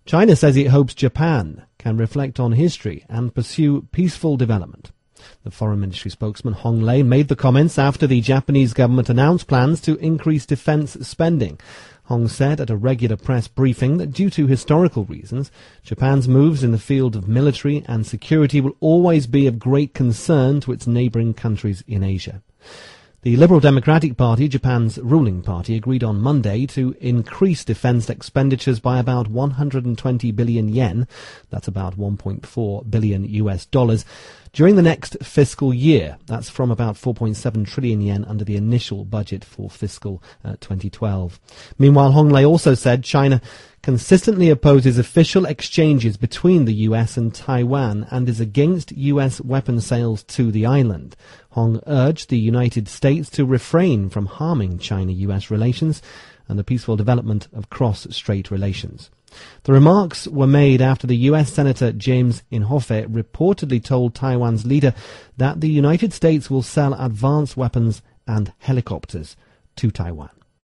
China says it hopes Japan can reflect on history and pursue peaceful development. The Foreign Ministry spokesman Hong Lei made the comments after the Japanese government announced plans to increase defence spending. Hong said at a regular press briefing that due to historical reasons, Japan's moves in the field of military and security will always be of great concern to its neighbouring countries in Asia. The Liberal Democratic Party, Japan's ruling party, agreed on Monday to increase defence expenditures by about 120 billion yen, that's about $1.4 billion, during the next fiscal year. That's from about 4.7 trillion yen under the initial budget for fiscal 2012. Meanwhile, Hong Lei also said China consistently opposes official exchanges between the US and Taiwan and is against US weapon sales to the island. Hong urged the United States to refrain from harming China-US relations and the peaceful development of cross-strait relations. The remarks were made after the US Senator James Inhofe reportedly told Taiwan's leader that the United States will sell advanced weapons and helicopters to Taiwan.